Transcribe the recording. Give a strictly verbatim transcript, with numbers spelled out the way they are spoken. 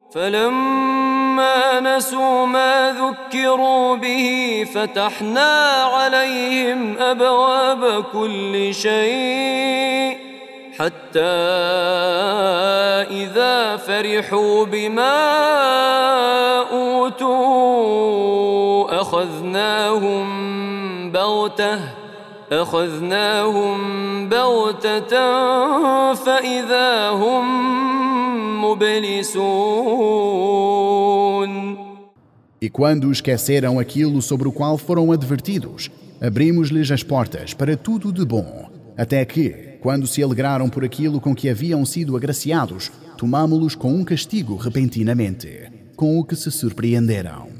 فلما نسوا ما ذكروا به فتحنا عليهم أبواب كل شيء حتى إذا فرحوا بما أوتوا أخذناهم بغتة أخذناهم بغتة فإذا هم مبلسون. E quando esqueceram aquilo sobre o qual foram advertidos, abrimos-lhes as portas para tudo de bom, até que, quando se alegraram por aquilo com que haviam sido agraciados, tomámo-los com um castigo repentinamente, com o que se surpreenderam.